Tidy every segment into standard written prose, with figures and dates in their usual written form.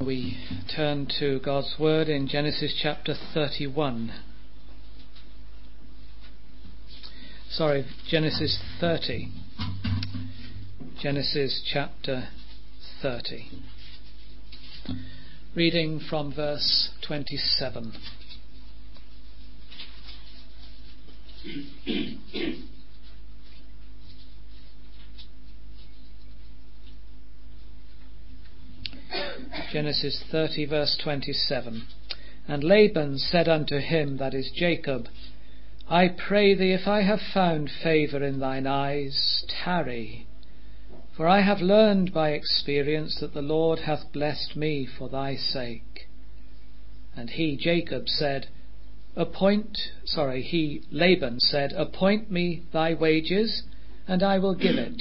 We turn to God's Word in Genesis chapter 31. Genesis 30. Genesis chapter 30. Reading from verse 27. Genesis 30 verse 27. And Laban said unto him, that is Jacob, I pray thee, if I have found favour in thine eyes, tarry. For I have learned by experience that the Lord hath blessed me for thy sake. And Laban said, appoint me thy wages, and I will give it.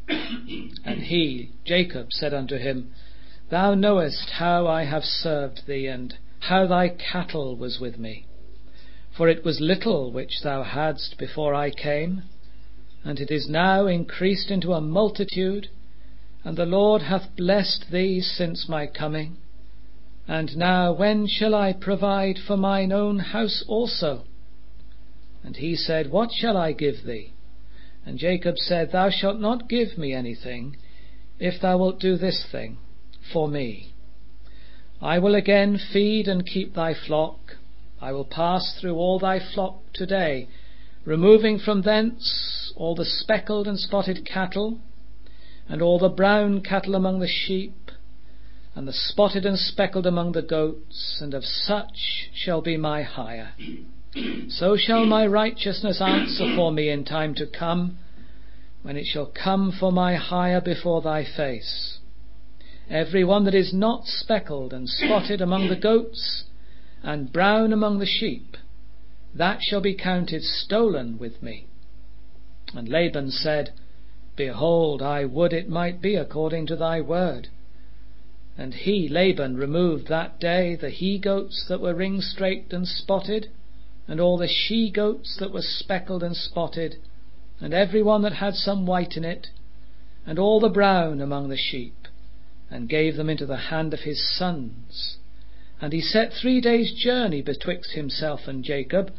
And Jacob said unto him, Thou knowest how I have served thee, and how thy cattle was with me. For it was little which thou hadst before I came, and it is now increased into a multitude, and the Lord hath blessed thee since my coming. And now when shall I provide for mine own house also? And he said, What shall I give thee? And Jacob said, Thou shalt not give me anything, if thou wilt do this thing for me. I will again feed and keep thy flock. I will pass through all thy flock today, removing from thence all the speckled and spotted cattle, and all the brown cattle among the sheep, and the spotted and speckled among the goats, and of such shall be my hire. So shall my righteousness answer for me in time to come, when it shall come for my hire before thy face. Every one that is not speckled and spotted among the goats, and brown among the sheep, that shall be counted stolen with me. And Laban said, Behold, I would it might be according to thy word. And Laban, removed that day the he-goats that were ring-straked and spotted, and all the she-goats that were speckled and spotted, and every one that had some white in it, and all the brown among the sheep, and gave them into the hand of his sons. And he set 3 days' journey betwixt himself and Jacob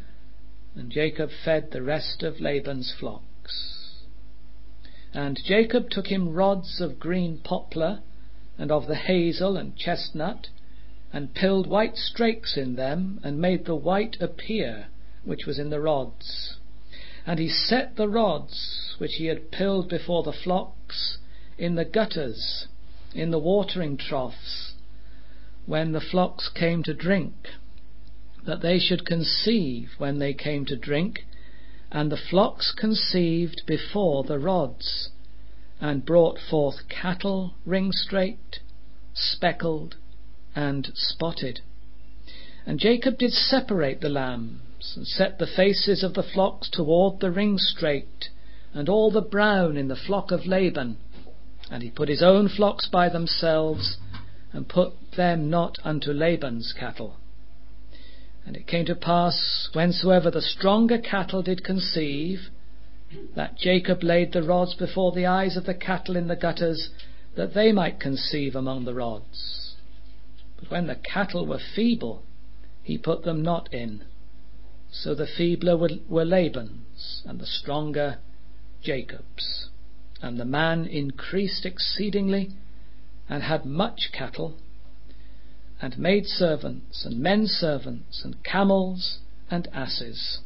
fed the rest of Laban's flocks. And Jacob took him rods of green poplar, and of the hazel and chestnut, and pilled white strakes in them, and made the white appear which was in the rods. And he set the rods which he had pilled before the flocks in the gutters, in the watering troughs, when the flocks came to drink, that they should conceive when they came to drink. And the flocks conceived before the rods, and brought forth cattle ring-straked, speckled, and spotted. And Jacob did separate the lambs, and set the faces of the flocks toward the ring-straked, and all the brown in the flock of Laban. And he put his own flocks by themselves, and put them not unto Laban's cattle. And it came to pass, whensoever the stronger cattle did conceive, that Jacob laid the rods before the eyes of the cattle in the gutters, that they might conceive among the rods. But when the cattle were feeble, he put them not in. So the feebler were Laban's, and the stronger Jacob's. And the man increased exceedingly, and had much cattle, and maid servants, and men servants, and camels, and asses.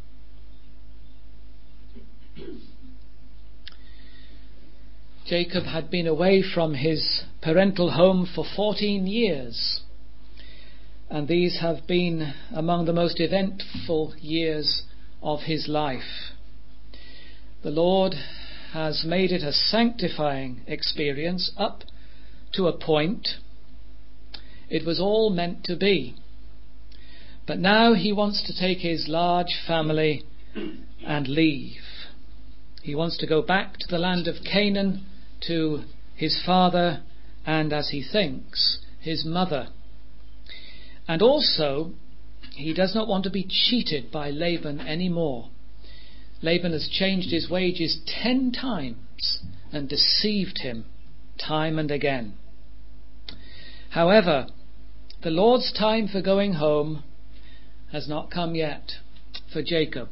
Jacob had been away from his parental home for 14 years, and these have been among the most eventful years of his life. The Lord has made it a sanctifying experience up to a point. It was all meant to be. But now he wants to take his large family and leave. He wants to go back to the land of Canaan, to his father and, as he thinks, his mother. And also, he does not want to be cheated by Laban anymore. Laban has changed his wages 10 times and deceived him time and again. However, the Lord's time for going home has not come yet for Jacob.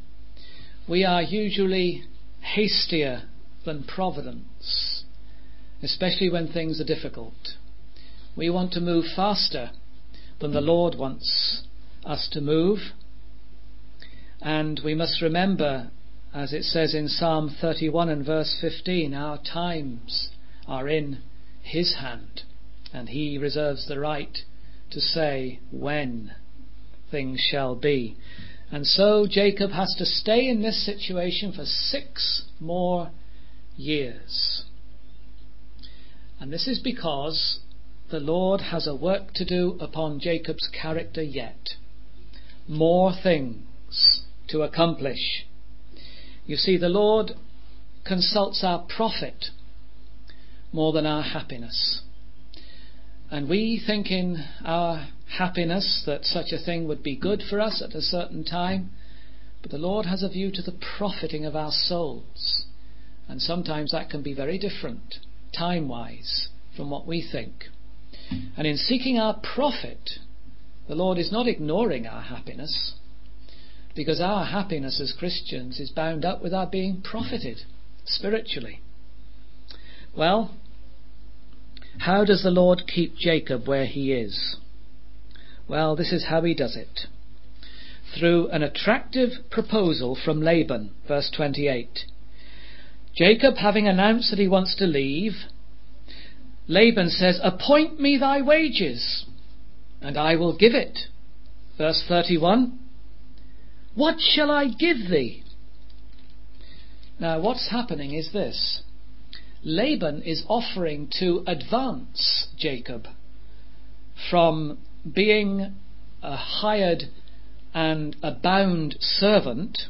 We are usually hastier than providence, especially when things are difficult. We want to move faster than the Lord wants us to move. And we must remember, as it says in Psalm 31 and verse 15, our times are in his hand, and he reserves the right to say when things shall be. And so Jacob has to stay in this situation for 6 more years. And this is because the Lord has a work to do upon Jacob's character yet. More things to accomplish. You see, the Lord consults our profit more than our happiness. And we think in our happiness that such a thing would be good for us at a certain time, but the Lord has a view to the profiting of our souls. And sometimes that can be very different, time-wise, from what we think. And in seeking our profit, the Lord is not ignoring our happiness, because our happiness as Christians is bound up with our being profited spiritually. Well, how does the Lord keep Jacob where he is? Well, this is how he does it. Through an attractive proposal from Laban, verse 28. Jacob, having announced that he wants to leave, Laban says, "Appoint me thy wages, and I will give it." Verse 31. "What shall I give thee?" Now, what's happening is this. Laban is offering to advance Jacob from being a hired and a bound servant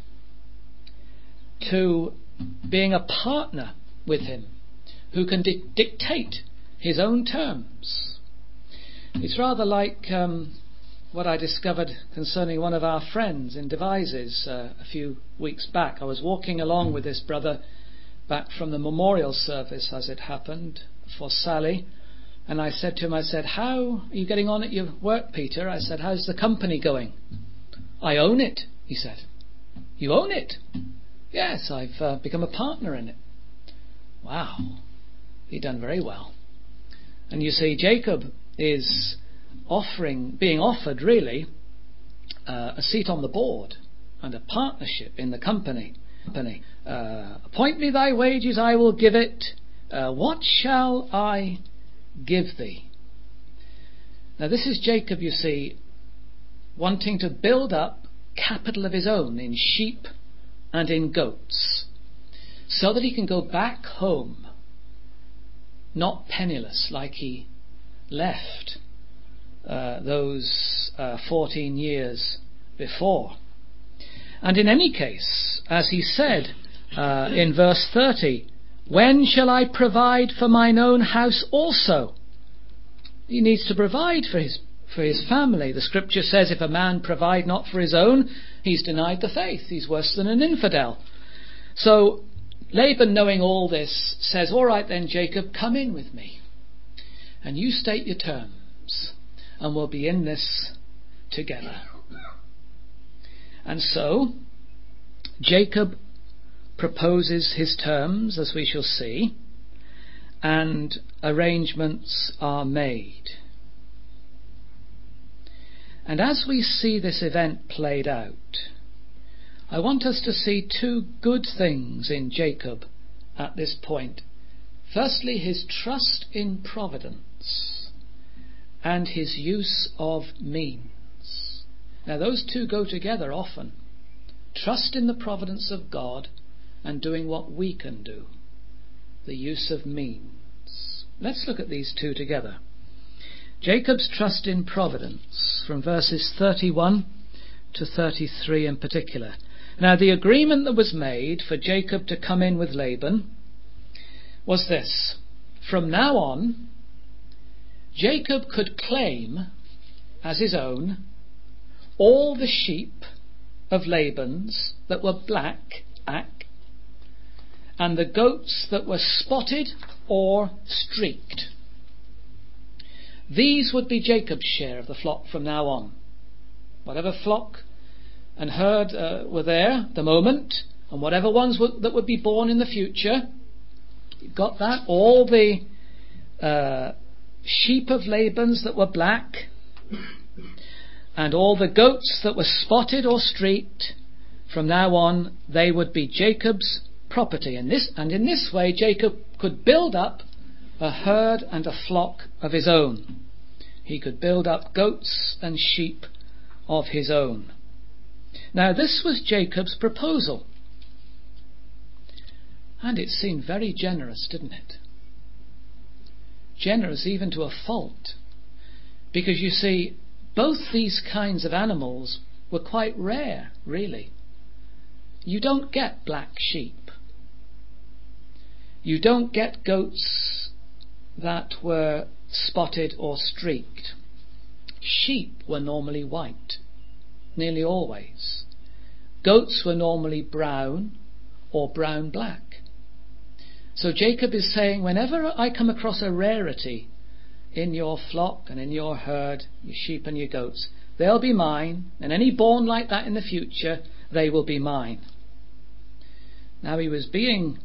to being a partner with him who can dictate his own terms. It's rather like what I discovered concerning one of our friends in Devizes a few weeks back. I was walking along with this brother back from the memorial service, as it happened, for Sally, and I said to him, "How are you getting on at your work, Peter?" I said, "How's the company going?" "I own it," he said. "You own it?" "Yes, I've become a partner in it." Wow, he'd done very well. And you see, Jacob is being offered really a seat on the board and a partnership in the company. "Appoint me thy wages, I will give it. What shall I give thee?" Now this is Jacob, you see, wanting to build up capital of his own in sheep and in goats, so that he can go back home not penniless like he left those 14 years before. And in any case, as he said in verse 30, "When shall I provide for mine own house also?" He needs to provide for his family. The scripture says, if a man provide not for his own, he's denied the faith. He's worse than an infidel. So Laban, knowing all this, says, "All right then, Jacob, come in with me. And you state your terms, and we'll be in this together." And so Jacob proposes his terms, as we shall see, and arrangements are made. And as we see this event played out, I want us to see 2 good things in Jacob at this point. Firstly, his trust in providence and his use of means. Now those 2 go together often. Trust in the providence of God and doing what we can do. The use of means. Let's look at these 2 together. Jacob's trust in providence, from verses 31 to 33 in particular. Now the agreement that was made for Jacob to come in with Laban was this. From now on, Jacob could claim as his own all the sheep of Laban's that were black and the goats that were spotted or streaked. These would be Jacob's share of the flock from now on. Whatever flock and herd were there at the moment, and whatever ones that would be born in the future. You've got that. All the sheep of Laban's that were black, and all the goats that were spotted or streaked, from now on they would be Jacob's property. And in this way Jacob could build up a herd and a flock of his own. He could build up goats and sheep of his own. Now this was Jacob's proposal. And it seemed very generous, didn't it? Generous even to a fault. Because you see, both these kinds of animals were quite rare, really. You don't get black sheep. You don't get goats that were spotted or streaked. Sheep were normally white, nearly always. Goats were normally brown or brown-black. So Jacob is saying, whenever I come across a rarity in your flock and in your herd, your sheep and your goats, they'll be mine, and any born like that in the future, they will be mine. Now he was being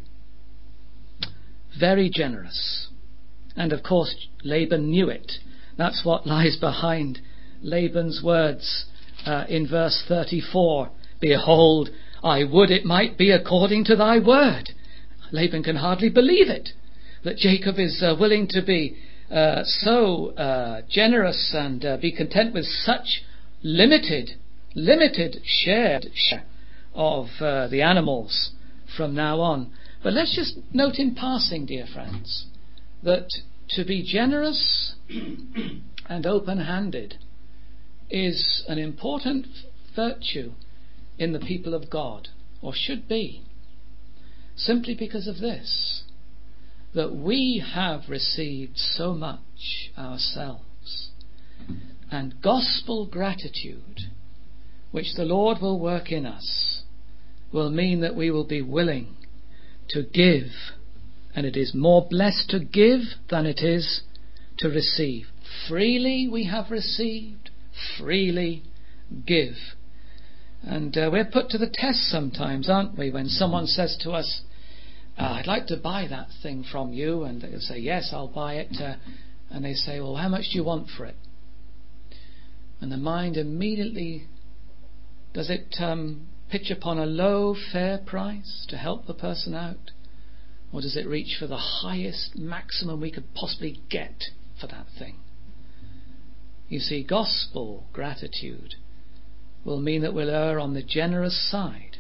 very generous, and of course Laban knew it. That's what lies behind Laban's words in verse 34. Behold, I would it might be according to thy word. Laban can hardly believe it, that Jacob is willing to be so generous and be content with such limited share of the animals from now on. But let's just note in passing, dear friends, that to be generous and open-handed is an important virtue in the people of God, or should be, simply because of this, that we have received so much ourselves, and gospel gratitude, which the Lord will work in us, will mean that we will be willing to give, and it is more blessed to give than it is to receive. Freely we have received, freely give. And we're put to the test sometimes, aren't we, when someone says to us, I'd like to buy that thing from you, and they'll say, yes, I'll buy it, and they say, well, how much do you want for it? And the mind immediately, does it pitch upon a low, fair price to help the person out? Or does it reach for the highest maximum we could possibly get for that thing? You see, gospel gratitude will mean that we'll err on the generous side.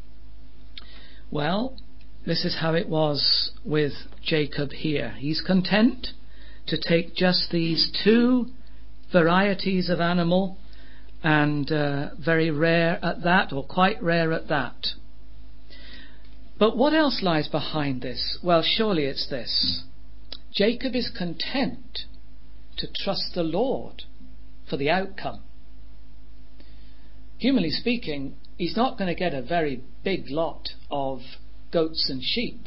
Well, this is how it was with Jacob here. He's content to take just these two varieties of animal, and very rare at that, or quite rare at that. But what else lies behind this? Well, surely it's this. Jacob is content to trust the Lord for the outcome. Humanly speaking, he's not going to get a very big lot of goats and sheep,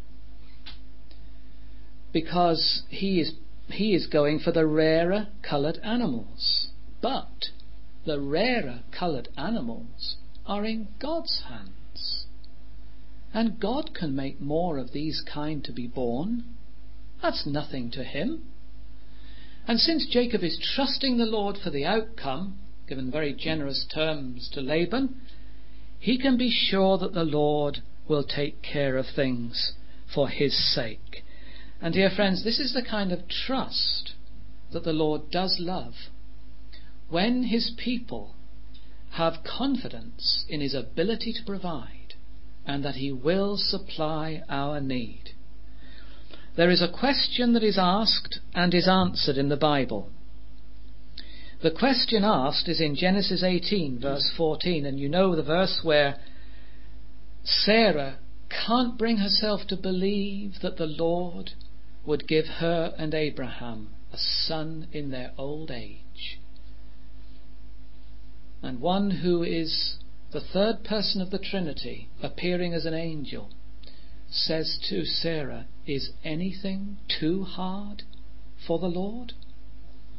because he is going for the rarer coloured animals. But the rarer coloured animals are in God's hands, and God can make more of these kind to be born. That's nothing to him. And since Jacob is trusting the Lord for the outcome, given very generous terms to Laban, he can be sure that the Lord will take care of things for his sake. And dear friends, this is the kind of trust that the Lord does love, when his people have confidence in his ability to provide, and that he will supply our need. There is a question that is asked and is answered in the Bible. The question asked is in Genesis 18 verse 14, and you know the verse where Sarah can't bring herself to believe that the Lord would give her and Abraham a son in their old age. And one who is the third person of the Trinity, appearing as an angel, says to Sarah, is anything too hard for the Lord?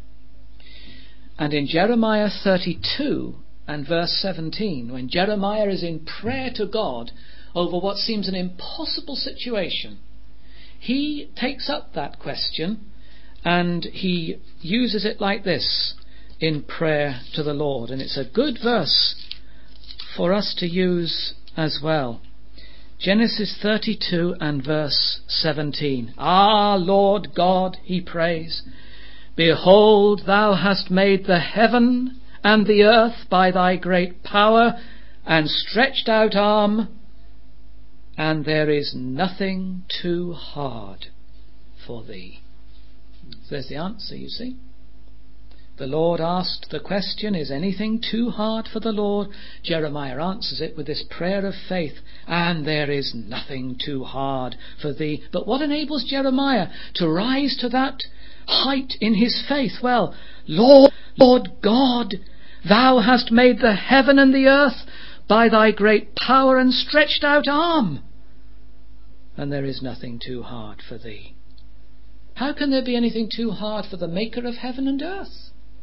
And in Jeremiah 32 and verse 17, when Jeremiah is in prayer to God over what seems an impossible situation, he takes up that question and he uses it like this in prayer to the Lord. And it's a good verse for us to use as well. Genesis 32 and verse 17. Ah, Lord God, he prays, behold, thou hast made the heaven and the earth by thy great power and stretched out arm, and there is nothing too hard for thee. So there's the answer, you see. The Lord asked the question, is anything too hard for the Lord? Jeremiah answers it with this prayer of faith, and there is nothing too hard for thee. But what enables Jeremiah to rise to that height in his faith? Well, Lord God, thou hast made the heaven and the earth by thy great power and stretched out arm, and there is nothing too hard for thee. How can there be anything too hard for the maker of heaven and earth?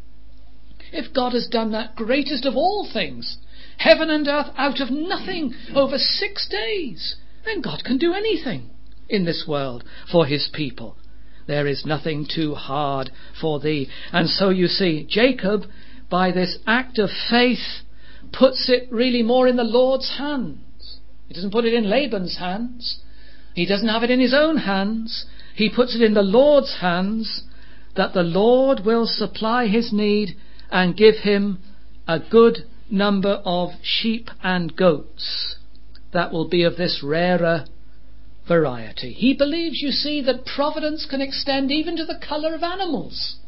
If God has done that greatest of all things, heaven and earth out of nothing over 6 days, then God can do anything in this world for his people. There is nothing too hard for thee. And so you see, Jacob, by this act of faith, puts it really more in the Lord's hands. He doesn't put it in Laban's hands. He doesn't have it in his own hands. He puts it in the Lord's hands, that the Lord will supply his need and give him a good number of sheep and goats that will be of this rarer variety. He believes, you see, that providence can extend even to the colour of animals.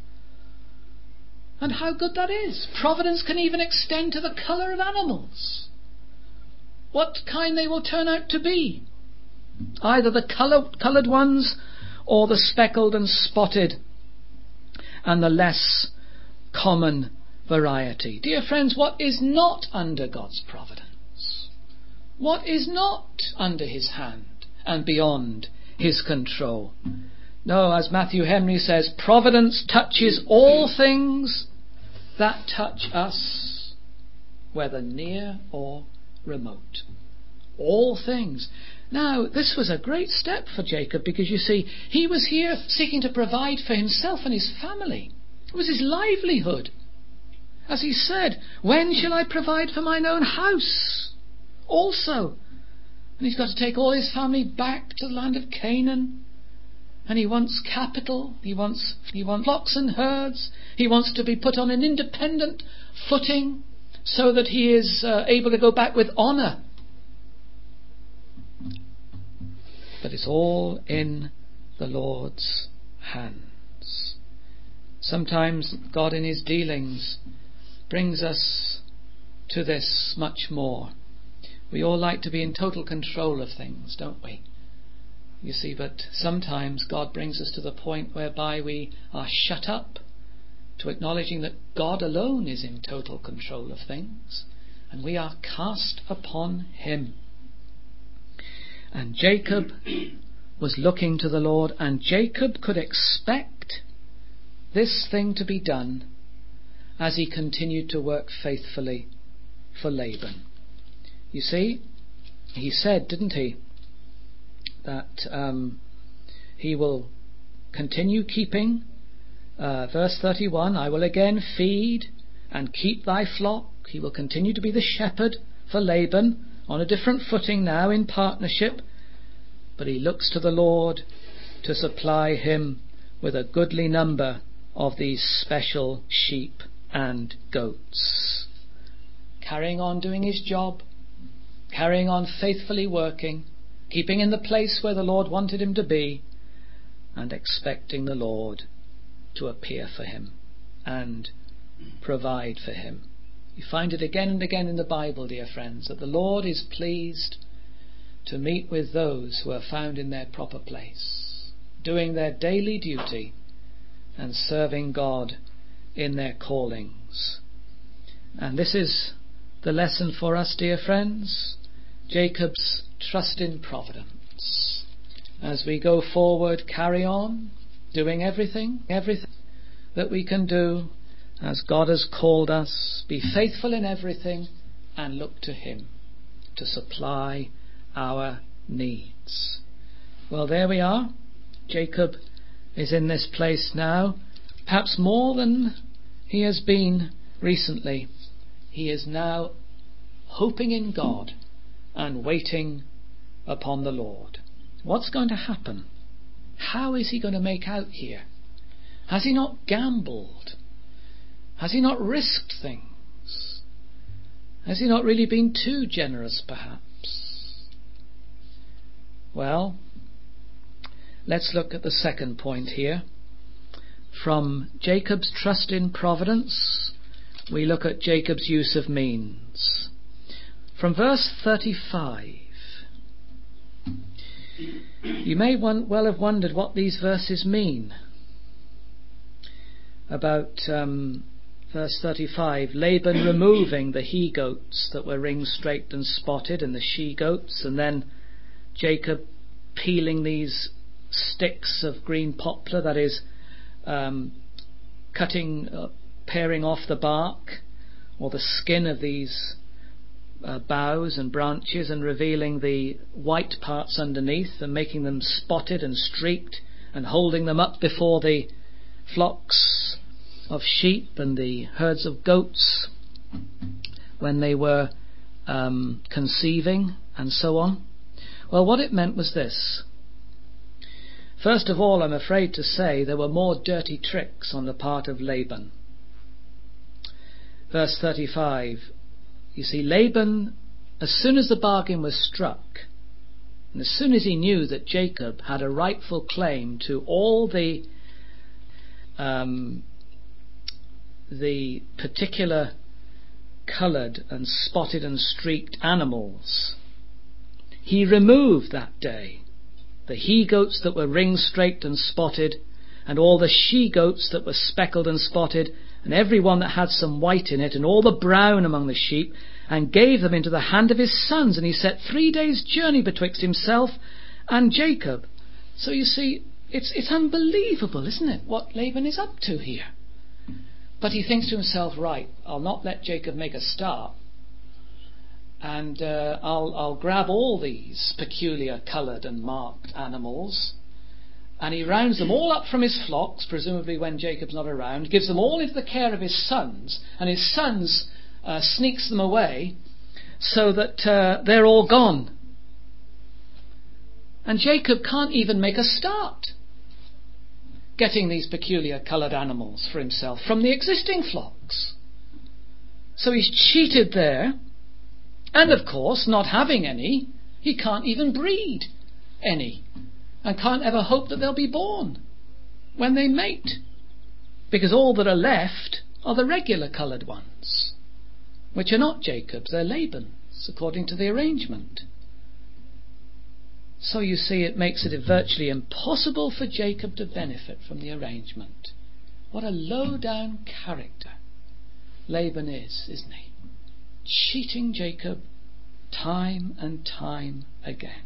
And how good that is. Providence can even extend to the colour of animals. What kind they will turn out to be. Either the coloured ones or the speckled and spotted and the less common variety. Dear friends, what is not under God's providence? What is not under his hand and beyond his control? No, as Matthew Henry says, providence touches all things that touch us, whether near or remote. All things. Now, this was a great step for Jacob, because you see, he was here seeking to provide for himself and his family. It was his livelihood. As he said, when shall I provide for mine own house also? And he's got to take all his family back to the land of Canaan. And he wants capital. He wants flocks and herds. He wants to be put on an independent footing so that he is able to go back with honour. But it's all in the Lord's hands. Sometimes God in his dealings brings us to this much more. We all like to be in total control of things, don't we? You see, but sometimes God brings us to the point whereby we are shut up to acknowledging that God alone is in total control of things, and we are cast upon him. And Jacob was looking to the Lord, and Jacob could expect this thing to be done as he continued to work faithfully for Laban. You see, he said, didn't he, that he will continue keeping, verse 31, I will again feed and keep thy flock. He will continue to be the shepherd for Laban, on a different footing now, in partnership. But he looks to the Lord to supply him with a goodly number of these special sheep and goats. Carrying on doing his job, carrying on faithfully working, keeping in the place where the Lord wanted him to be, and expecting the Lord to appear for him and provide for him. You find it again and again in the Bible, dear friends, that the Lord is pleased to meet with those who are found in their proper place, doing their daily duty and serving God in their callings. And this is the lesson for us, dear friends, Jacob's trust in providence. As we go forward, carry on doing everything that we can do as God has called us, be faithful in everything and look to him to supply our needs. Well, there we are. Jacob is in this place now, perhaps more than he has been recently. He is now hoping in God and waiting upon the Lord. What's going to happen? How is he going to make out here? Has he not gambled? Has he not risked things? Has he not really been too generous, perhaps? Well, let's look at the second point here. From Jacob's trust in providence, we look at Jacob's use of means. From verse 35, you may well have wondered what these verses mean. About verse 35, Laban removing the he-goats that were ring-straked and spotted and the she-goats, and then Jacob peeling these sticks of green poplar, that is, paring off the bark or the skin of these boughs and branches and revealing the white parts underneath and making them spotted and streaked and holding them up before the flocks of sheep and the herds of goats when they were conceiving and so on. Well, what it meant was this. First of all, I'm afraid to say there were more dirty tricks on the part of Laban. Verse 35, you see, Laban, as soon as the bargain was struck, and as soon as he knew that Jacob had a rightful claim to all the particular coloured and spotted and streaked animals, he removed that day the he-goats that were ring-straked and spotted, and all the she-goats that were speckled and spotted, and every one that had some white in it, and all the brown among the sheep, and gave them into the hand of his sons. And he set 3 days' journey betwixt himself and Jacob. So you see, it's unbelievable, isn't it, what Laban is up to here? But he thinks to himself, right, I'll not let Jacob make a start, and I'll grab all these peculiar coloured and marked animals, and he rounds them all up from his flocks, presumably when Jacob's not around, gives them all into the care of his sons, and his sons sneaks them away so that they're all gone. And Jacob can't even make a start getting these peculiar coloured animals for himself from the existing flocks. So he's cheated there. And of course, not having any, he can't even breed any, and can't ever hope that they'll be born when they mate, because all that are left are the regular coloured ones, which are not Jacob's, they're Laban's, according to the arrangement. So you see, it makes it virtually impossible for Jacob to benefit from the arrangement. What a low-down character Laban is, isn't he? Cheating Jacob time and time again.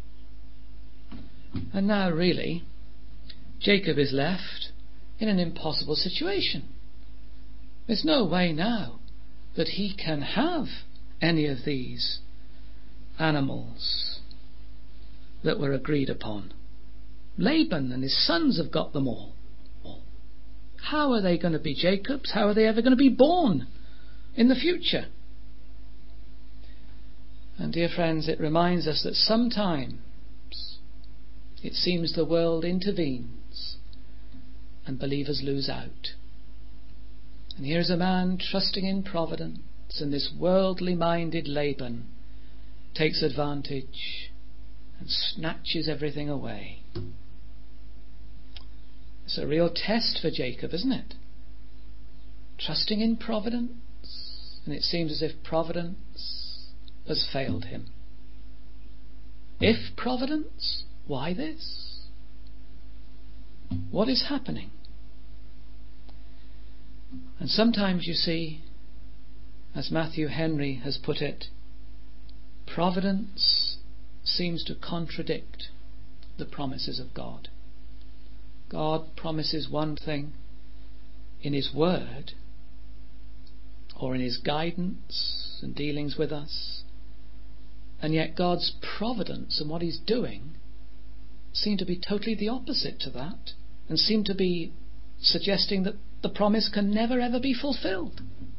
And now really Jacob is left in an impossible situation. There's no way now that he can have any of these animals that were agreed upon. Laban and his sons have got them all. How are they going to be Jacob's? How are they ever going to be born in the future? And dear friends, it reminds us that sometimes it seems the world intervenes and believers lose out. And here's a man trusting in providence, and this worldly-minded Laban takes advantage and snatches everything away. It's a real test for Jacob, isn't it? Trusting in providence, and it seems as if providence has failed him. If providence, why this? What is happening? And sometimes you see, as Matthew Henry has put it, providence seems to contradict the promises of God. God promises one thing in His Word, or in his guidance and dealings with us. And yet God's providence and what he's doing seem to be totally the opposite to that, and seem to be suggesting that the promise can never ever be fulfilled.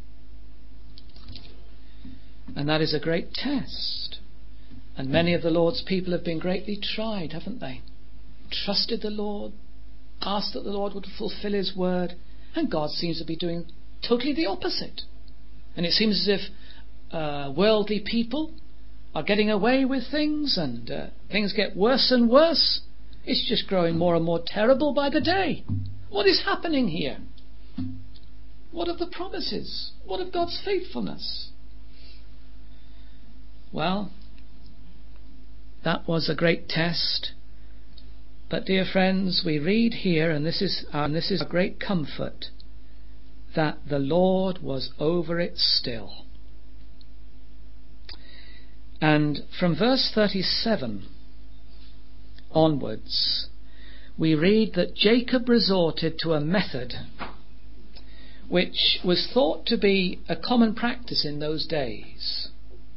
And that is a great test. And many of the Lord's people have been greatly tried, haven't they? Trusted the Lord, asked that the Lord would fulfill his word, and God seems to be doing totally the opposite. And it seems as if worldly people are getting away with things, and things get worse and worse. It's just growing more and more terrible by the day. What is happening here? What of the promises? What of God's faithfulness? Well, that was a great test. But dear friends, we read here, and this is a great comfort, that the Lord was over it still. And from verse 37 onwards, we read that Jacob resorted to a method which was thought to be a common practice in those days.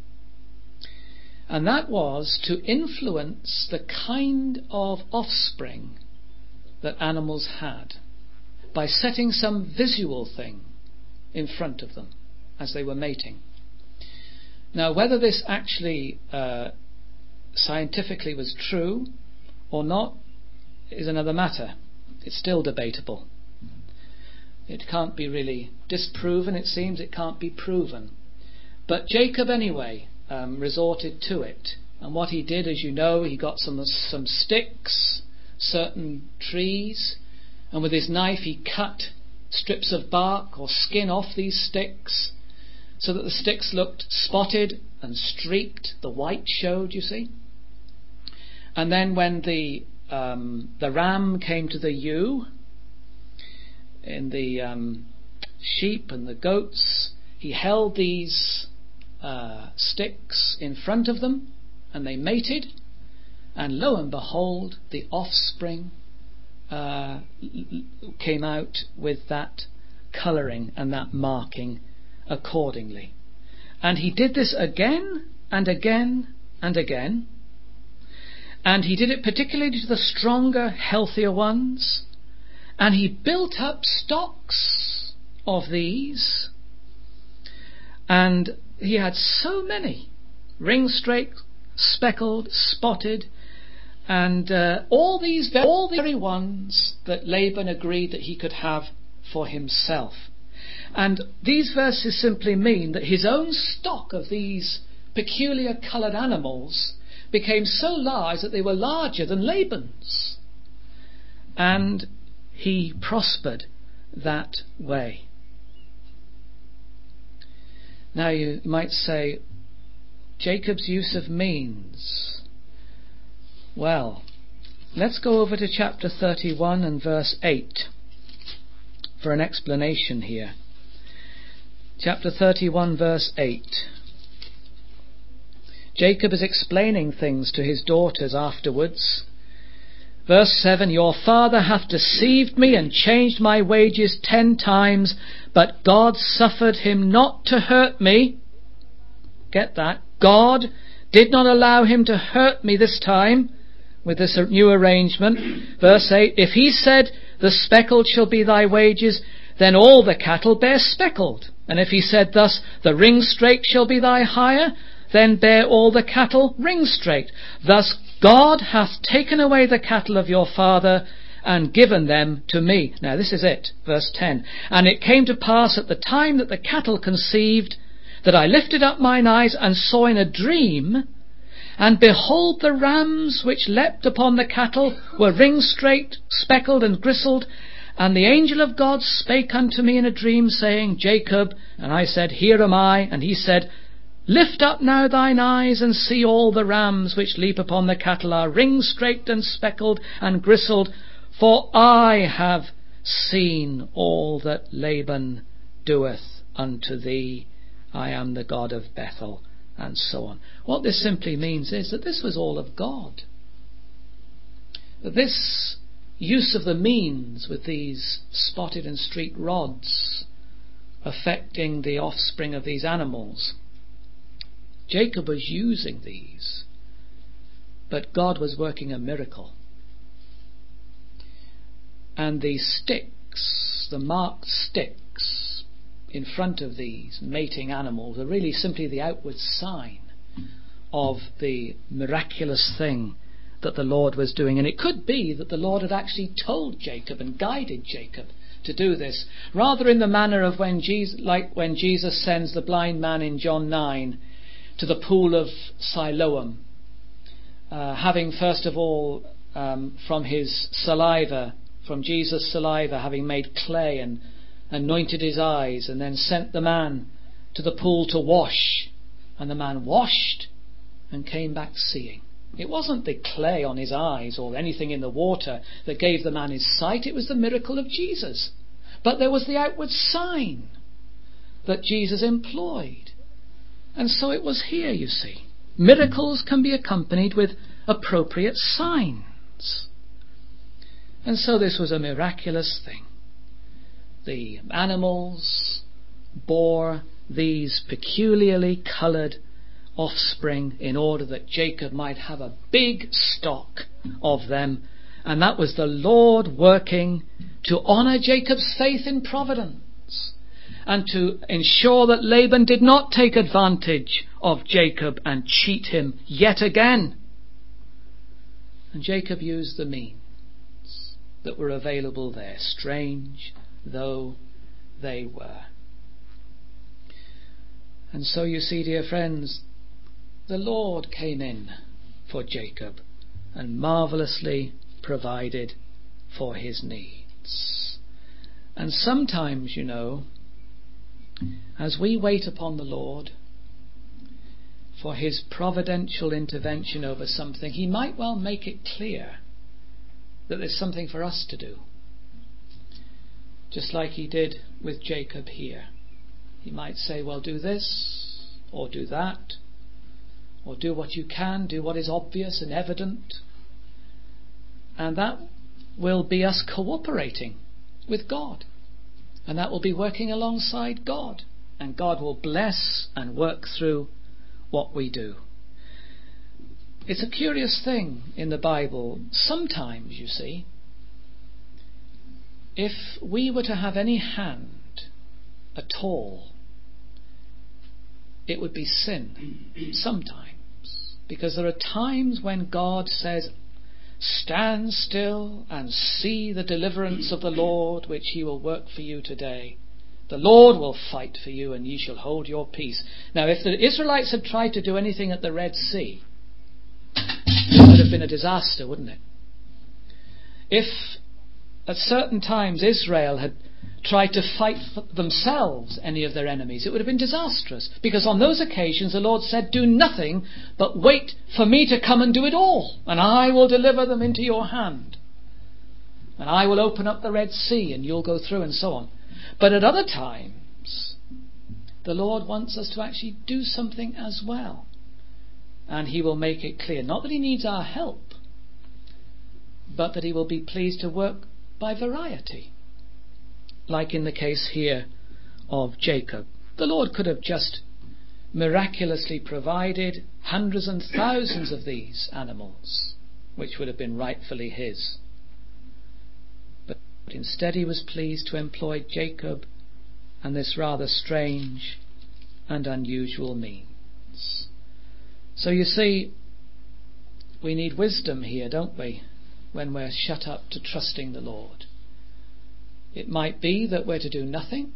And that was to influence the kind of offspring that animals had by setting some visual thing in front of them as they were mating. Now, whether this actually scientifically was true or not is another matter. It's still debatable. It can't be really disproven, it seems. It can't be proven. But Jacob, anyway, resorted to it. And what he did, as you know, he got some sticks, certain trees, and with his knife he cut strips of bark or skin off these sticks so that the sticks looked spotted and streaked. The white showed, you see. And then when the ram came to the ewe, in the sheep and the goats, he held these sticks in front of them, and they mated, and lo and behold, the offspring came out with that colouring and that marking accordingly. And he did this again and again and again, and he did it particularly to the stronger, healthier ones, and he built up stocks of these, and he had so many, ring-straight, speckled, spotted, and all the very ones that Laban agreed that he could have for himself. And these verses simply mean that his own stock of these peculiar coloured animals became so large that they were larger than Laban's. And he prospered that way. Now you might say, Jacob's use of means. Well, let's go over to chapter 31 and verse 8 for an explanation here. Chapter 31 verse 8. Jacob is explaining things to his daughters afterwards. Verse 7, your father hath deceived me and changed my wages 10 times, but God suffered him not to hurt me. Get that? God did not allow him to hurt me this time with this new arrangement. Verse 8, if he said, the speckled shall be thy wages, then all the cattle bear speckled. And if he said thus, the ring-straight shall be thy hire, then bear all the cattle ring-straight. Thus God hath taken away the cattle of your father and given them to me. Now this is it, verse 10. And it came to pass at the time that the cattle conceived, that I lifted up mine eyes and saw in a dream, and behold, the rams which leapt upon the cattle were ring-straight, speckled and gristled. And the angel of God spake unto me in a dream, saying, Jacob. And I said, Here am I. And he said, Lift up now thine eyes, and see all the rams which leap upon the cattle are ring-straight and speckled and gristled, for I have seen all that Laban doeth unto thee. I am the God of Bethel, and so on. What this simply means is that this was all of God. That this use of the means with these spotted and streaked rods affecting the offspring of these animals. Jacob was using these, but God was working a miracle. And the sticks, the marked sticks in front of these mating animals, are really simply the outward sign of the miraculous thing that the Lord was doing. And it could be that the Lord had actually told Jacob and guided Jacob to do this, rather in the manner of when Jesus sends the blind man in John 9 to the pool of Siloam, having first of all from his saliva, from Jesus' saliva, having made clay and anointed his eyes, and then sent the man to the pool to wash, and the man washed and came back seeing. It wasn't the clay on his eyes or anything in the water that gave the man his sight, it was the miracle of Jesus. But there was the outward sign that Jesus employed. And so it was here, you see. Miracles can be accompanied with appropriate signs. And so this was a miraculous thing. The animals bore these peculiarly coloured offspring in order that Jacob might have a big stock of them. And that was the Lord working to honour Jacob's faith in providence and to ensure that Laban did not take advantage of Jacob and cheat him yet again. And Jacob used the means that were available there, strange though they were. And so you see, dear friends, the Lord came in for Jacob and marvellously provided for his needs. And sometimes, you know, as we wait upon the Lord for his providential intervention over something, he might well make it clear that there's something for us to do. Just like he did with Jacob here. He might say, well, do this or do that, or do what you can, do what is obvious and evident. And that will be us cooperating with God. And that will be working alongside God. And God will bless and work through what we do. It's a curious thing in the Bible. Sometimes, you see, if we were to have any hand at all, it would be sin. Sometimes. Because there are times when God says, stand still and see the deliverance of the Lord, which he will work for you today. The Lord will fight for you and ye shall hold your peace. Now, if the Israelites had tried to do anything at the Red Sea, it would have been a disaster, wouldn't it? If at certain times Israel had tried to fight for themselves any of their enemies, it would have been disastrous. Because on those occasions the Lord said, do nothing but wait for me to come and do it all, and I will deliver them into your hand. And I will open up the Red Sea and you'll go through, and so on. But at other times, the Lord wants us to actually do something as well. And he will make it clear, not that he needs our help, but that he will be pleased to work by variety. Like in the case here of Jacob. The Lord could have just miraculously provided hundreds and thousands of these animals, which would have been rightfully his. But instead he was pleased to employ Jacob and this rather strange and unusual means. So you see, we need wisdom here, don't we, when we're shut up to trusting the Lord. It might be that we're to do nothing,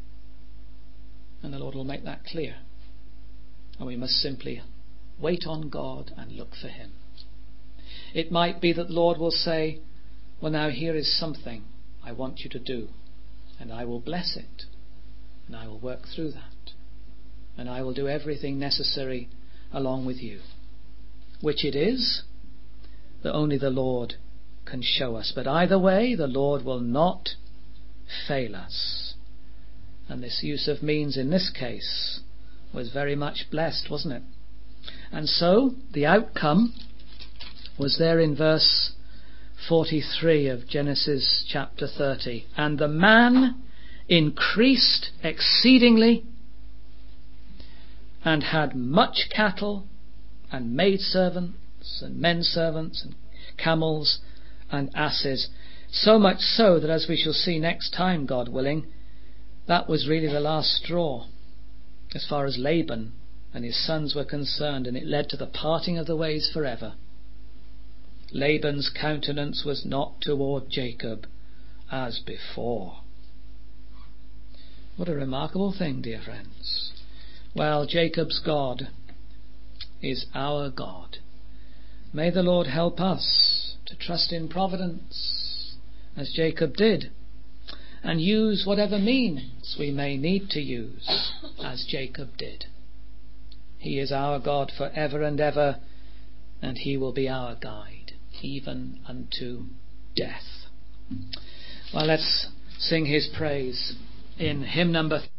and the Lord will make that clear. And we must simply wait on God and look for him. It might be that the Lord will say, well, now here is something I want you to do, and I will bless it, and I will work through that, and I will do everything necessary along with you. Which it is that only the Lord can show us. But either way, the Lord will not fail us. And this use of means in this case was very much blessed, wasn't it? And so the outcome was there in verse 43 of Genesis chapter 30. And the man increased exceedingly, and had much cattle and maidservants and men servants and camels and asses, so much so that, as we shall see next time, God willing, that was really the last straw as far as Laban and his sons were concerned, and it led to the parting of the ways forever. Laban's countenance was not toward Jacob as before. What a remarkable thing, dear friends. Well, Jacob's God is our God. May the Lord help us to trust in providence as Jacob did, and use whatever means we may need to use as Jacob did. He is our God for ever and ever, and he will be our guide even unto death. Well, let's sing his praise in hymn number